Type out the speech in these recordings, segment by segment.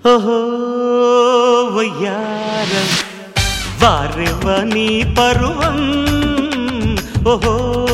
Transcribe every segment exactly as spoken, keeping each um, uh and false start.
ఓహో వయ్యారం వారెవని పరువం ఓహో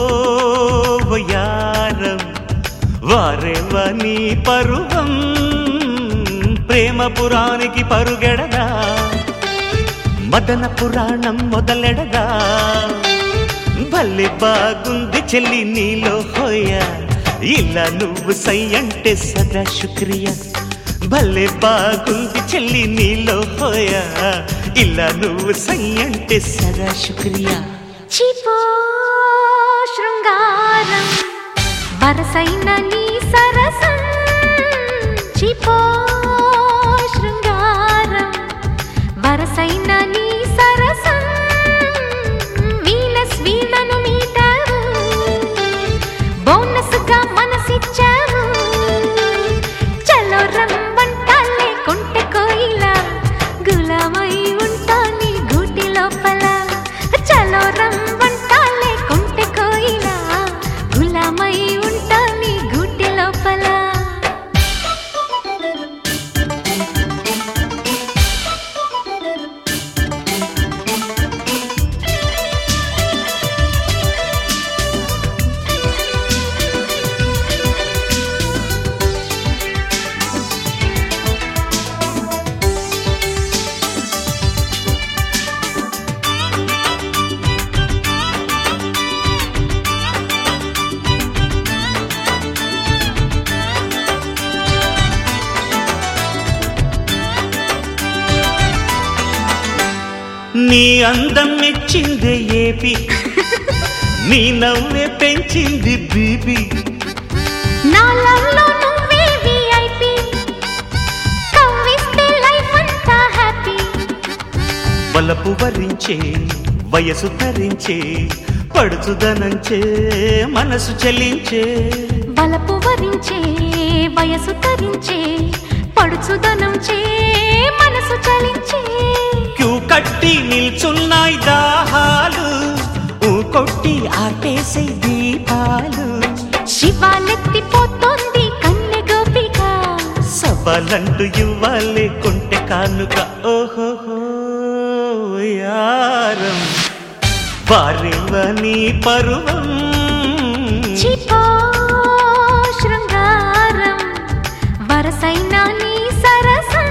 వయ్యారం వారెవని పరువం ప్రేమ పురానికి పరుగెడదా మదన పురాణం మొదలెడదా భలే బాగుంది చెల్లి నీలో హోయా ఇలా నువ్వు సై అంటే సదా శుక్రియా భలే బాగుంది చెల్లి నీలో హోయా ఇలా నువ్వు సై అంటే సదా శుక్రియా చిపో శృంగారం వరసైన నీ సరసం చిపో శృంగారం వరసైన నీ సరసం వీనస్ వీణను మీటావు బోనస్ గా మనసిచ్చావు చలో రమ్మంటాలే కొంటె కోయిలా గులామై ఉంటా నీ గూటి లోపల చలో రమ్మంటాలే కొంటె కోయిలా గులామై ఉంటా నీ గూటి లోపల నీ అందం మెచ్చిందే ఏపీ నీ నవ్వే పెంచింది బీబీ నా లవ్ లో నువ్వే విఐపి కవ్విస్తే లైఫ్ అంతా హ్యాపీ వలపు వరించే వయసు తరించే పడుచుదనంచే మనసు చెలించే బలపు వరించే వయసు తరించే పడుచుదనంచే మనసు చలించే క్యూ కట్టి నిల్చున్నాయి దాహాలు ఊ కొట్టి ఆపేసే దీపాలు శివాలెత్తిపోతోంది కన్నె గోపిక సవాలంటూ ఇవ్వాలే కొంటె కానుక ఓహోహో యారం వారెవని పరువం చిపో శృంగారం వరసైన నీ సరసం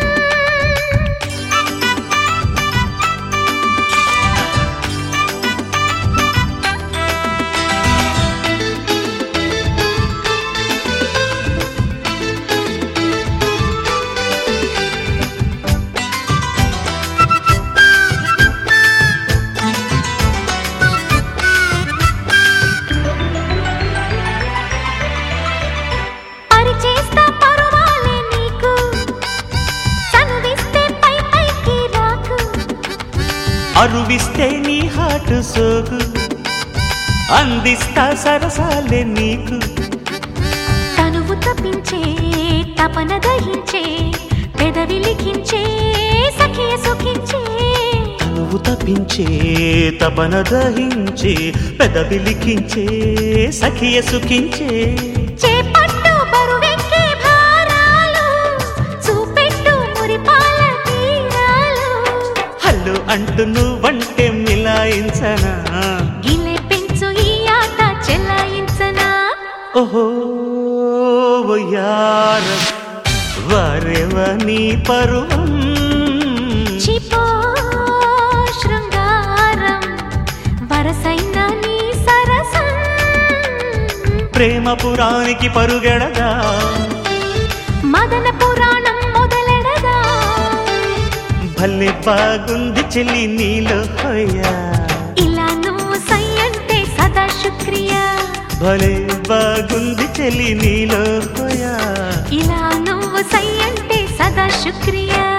అరువిస్తే నీ హాటు సోకు అందిస్తా సరసాలే నీకు తనువు తప్పించే తపన దహించే పెదవి లిఖించే సఖియ సుఖించే తనువు తప్పించే తపన దహించే పెదవి లిఖించే సఖియ సుఖించే చేపట్టు బరువెక్కే భారాలు చూపెట్టు మురిపాల తీరాలు హల్లు అంటూ నువ్వంటే మిలాయించనా గిలె పెంచు ఈ ఆట చెలాయించనా ఓహో వయ్యారం వారెవని పరువం చిపో శృంగారం వరసైన నీ సరసం ప్రేమ పురానికి పరుగెడదా మదన పురాణం మొదలెడదా భలే బాగుంది చెల్లి నీలో హోయా ఇలా నువ్వు సై అంటే సదా శుక్రియా భలే బాగుంది చెల్లి నీలో హోయా ఇలా నువ్వు సై అంటే సదా శుక్రియా